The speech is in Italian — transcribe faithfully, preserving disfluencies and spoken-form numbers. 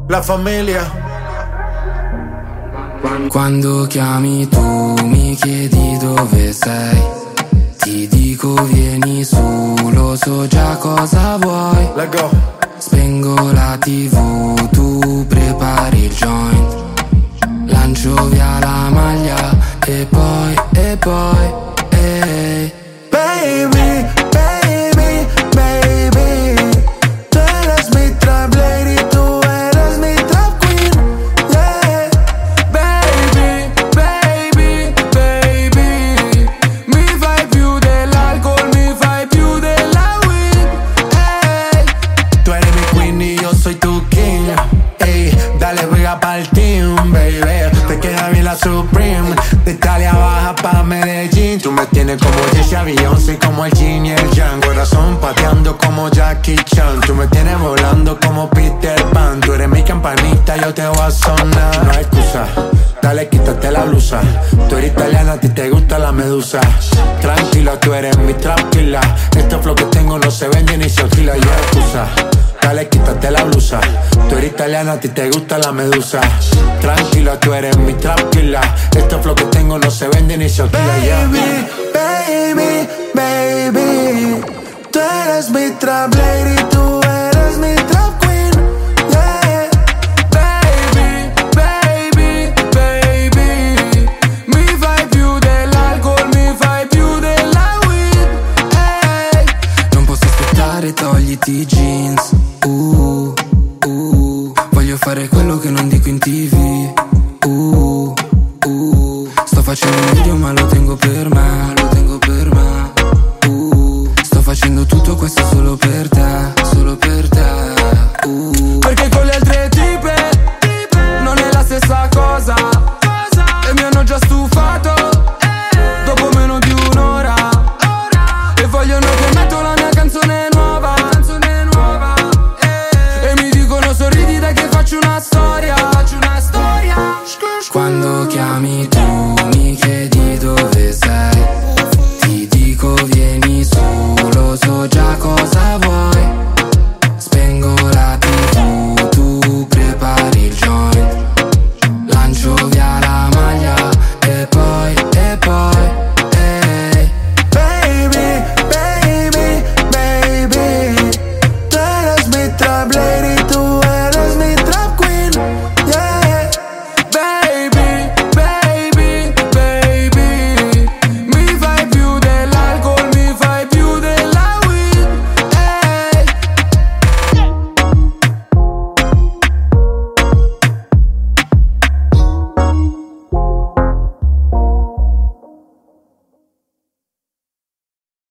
La famiglia. Quando chiami tu mi chiedi dove sei, ti dico vieni su, lo so già cosa vuoi. Let go. Spengo la tivù, tu prepari il joint, lancio via la maglia e poi, e poi, ehi. Baby, baby, baby, tú eres mi trap lady, tú eres mi trap queen, yeah. Baby, baby, baby, mi fai più dell'alcol, mi fai più della weed, ey. Tú eres mi queen y yo soy tu king, ey. Dale pega pa'l team, baby, te queda bien la Supreme. De Italia baja pa' Medellín. Tú me tienes como Jessie Beyoncé, como el Jin y el Yang. Corazón pateando como Jackie Chan. Tú me tienes volando como Peter Pan. Tú eres mi campanita, yo te voy a sonar. No hay excusa, dale quítate la blusa. Tú eres italiana, a ti te gusta la medusa. Tranquila, tú eres mi trap killer. Este flow que tengo no se vende ni se alquila. Y excusa, dale quítate la blusa. Tú eres italiana, a ti te gusta la medusa. Tranquila, tú eres mi trap killer. Este flow que tengo no se vende ni se alquila. Baby, baby, baby, tú eres mi trap lady, tú eres mi trap queen, yeah. baby, baby, baby, mi fai più dell'alcol, mi fai più della weed, ehi. Non posso aspettare, togliti i jeans, uh, uh, voglio fare quello che non dico in tivù.